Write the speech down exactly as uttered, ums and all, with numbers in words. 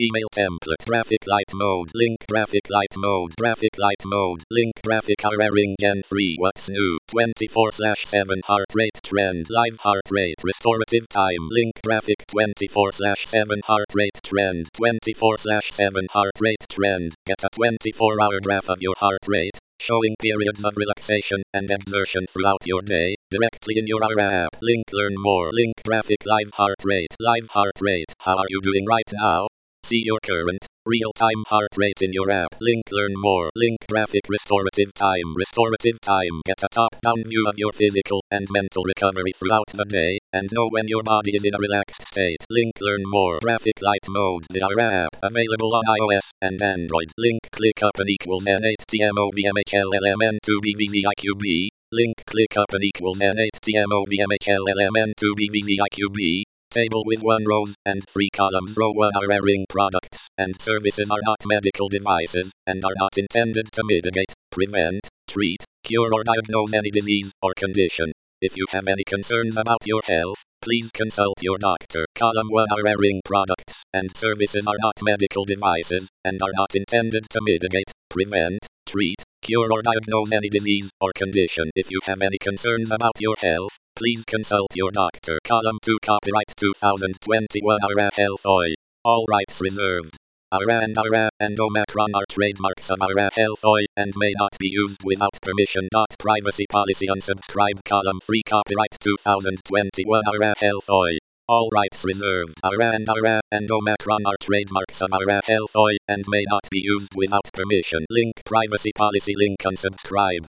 Email template. Graphic light mode. Link graphic light mode. Graphic light mode. Link graphic Aura Ring Gen three. What's new? twenty-four slash seven heart rate trend. Live heart rate. Restorative time. Link graphic twenty-four slash seven heart rate trend. twenty-four slash seven heart rate trend. Get a twenty-four hour graph of your heart rate, showing periods of relaxation and exertion throughout your day, directly in your Aura app. Link learn more. Link graphic live heart rate. Live heart rate. How are you doing right now? See your current, real-time heart rate in your app. Link learn more. Link graphic restorative time. Restorative time. Get a top-down view of your physical and mental recovery throughout the day, and know when your body is in a relaxed state. Link learn more. Graphic light mode. The Aura app. Available on iOS and Android. Link click up and equals N eight T M O V M H L L M N two B V Z I Q B. Link click up and equals N eight T M O V M H L L M N two B V Z I Q B. Table with one rows and three columns. Row one Aura Ring products and services are not medical devices and are not intended to mitigate, prevent, treat, cure or diagnose any disease or condition. If you have any concerns about your health, please consult your doctor. Column one Aura Ring products and services are not medical devices and are not intended to mitigate, prevent, treat, cure or diagnose any disease or condition. If you have any concerns about your health, please consult your doctor. Column two Copyright two thousand twenty-one Aura Health Oil. All rights reserved. Aura and Aura and Omicron are trademarks of Aura Health Oil and may not be used without permission. Privacy policy unsubscribe. Column three Copyright two thousand twenty-one Aura Health Oil. All rights reserved. Aura and Aura and Omicron are trademarks of Aura Health Oil and may not be used without permission. Link privacy policy. Link unsubscribe.